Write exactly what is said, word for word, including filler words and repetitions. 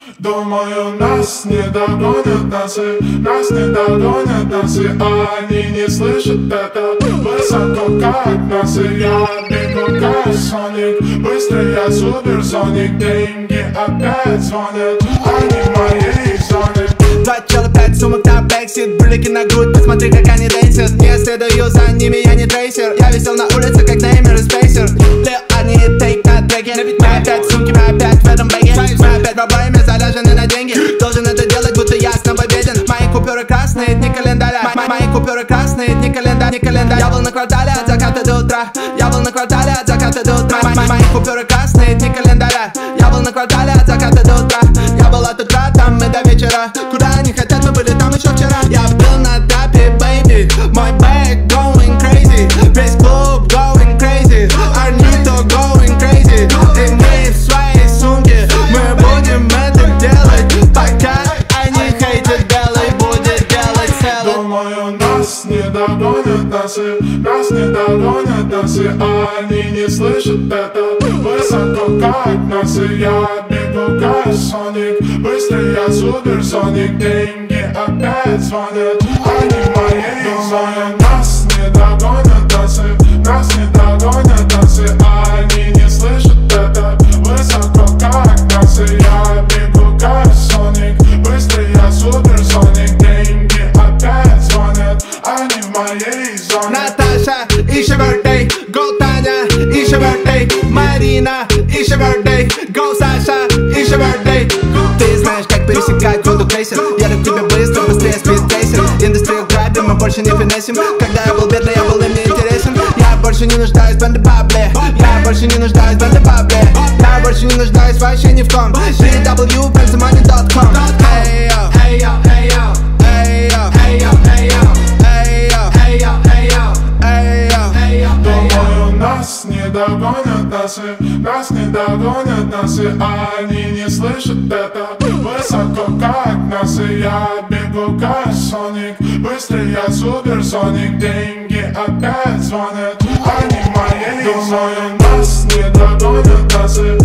Думаю, нас не догонят носы, нас не догонят носы, а они не слышат это. Высоко как носы, я бегу как Соник, быстро я суперсоник, деньги опять звонят, они в моей зоне. Два чела, пять сумок на бэксит, брюлики на грудь, посмотри как они дэнсят. Не следую за ними, я не трейсер, я висел на улице как Неймер и Спейсер. Лил, они тейк на треке, мы опять сумки, мы опять в этом бэге. Мы опять пробоями заряжены на деньги, должен это делать, будто я снова беден. Мои купюры красные, дни календаря, Мо мои купюры красные, дни календаря, не календарь. Я был на квартале от заката до утра, я был на квартале от заката до утра. Мо мои купюры красные, дни календаря, я был на квартале от заката до утра. Я был от утра там и до вечера, куда они хотят, мы были там еще вчера. Я был на трапе, baby, мой бэк going crazy, весь клуб going crazy, Арнито going crazy. И мы в своей сумке, мы будем это делать, пока они хейтят, белый будет делать целый. Думаю, нас не догонят носы, нас не догонят носы, а они не слышат это. Высоко как носы, я бегу как Соник, быстро я суперсоник, деньги опять звонят, они в моей зоне. Нас не догонят носы, нас не догонят носы, а они не слышат это. Высоко как носы, я бегу как Соник, быстро я суперсоник, деньги опять звонят, они в моей зоне. Наташа, it's your birthday, go Таня, it's your birthday, Марина, it's your birthday, go Саша, it's your birthday. Ты знаешь, как пересекать воду крейсер, я так тебя быстро, быстрее спидтрейсер. Индустрию грабим, мы больше не финесим, когда я был бедный, я был им не интересен. Я больше не нуждаюсь в бандебабле, я больше не нуждаюсь в бандебабле, я больше не нуждаюсь вообще ни в ком. би дабл ю бензомани точка ком. Эй йо, эй йо, эй йо, эй йо, эй йо, эй йо, эй йо, эй йо, эй йо, эй йо, эй йо. Думаю, нас не догонят носы, нас не догонят носы, а они не слышат это. Высоко как носы, я бегу как Соник, быстро я суперсоник, деньги опять звонят, они в моей зоне. Думаю, нас не догонят носы,